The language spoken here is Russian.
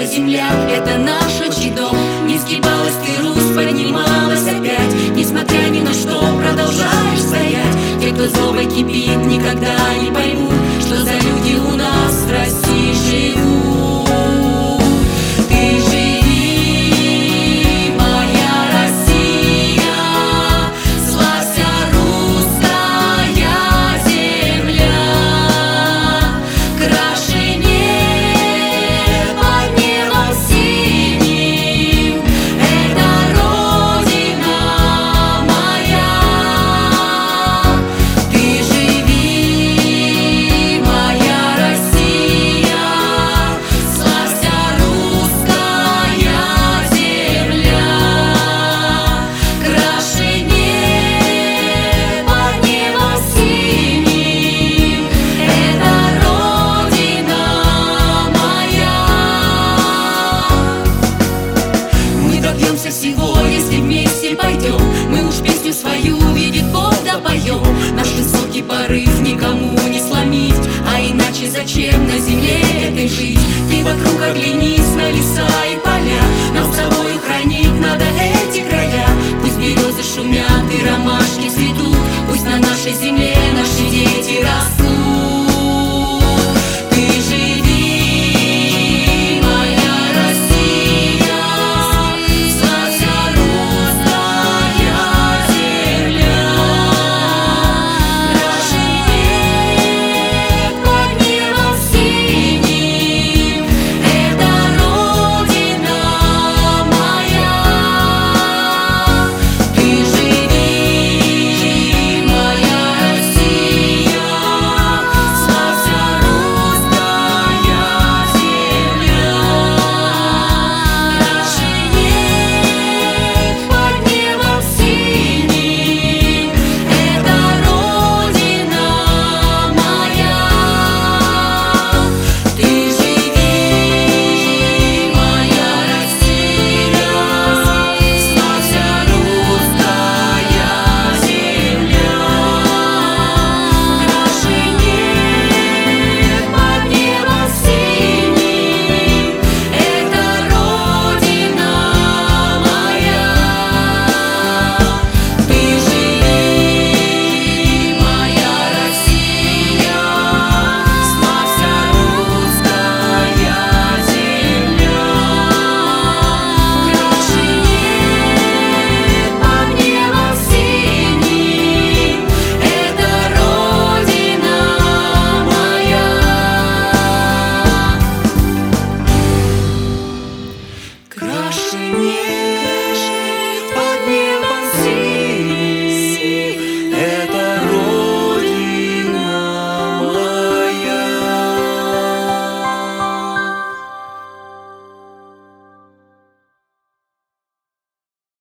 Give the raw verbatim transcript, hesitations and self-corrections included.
наша земля, это наш отчий дом. Не сгибалась ты, Русь, поднималась опять. Несмотря ни на что, продолжаешь стоять. Те, кто злобой кипит, никогда не поймут, что за люди у нас в России живут. Ты живи, моя Россия, славься, русская земля, краше неба небом синим, это Родина моя. Ты живи, моя Россия, славься, русская земля, краше неба небом синим, это Родина моя. Мы добьемся всего, если вместе пойдем. Мы уж песню свою, видит Бог, допоем. Наш высокий порыв никому не сломить, а иначе зачем на земле этой жить? Ты вокруг оглянись на леса и поля, нам с тобою хранить надо эти края. Пусть березы шумят и ромашки цветут, пусть на нашей земле наши дети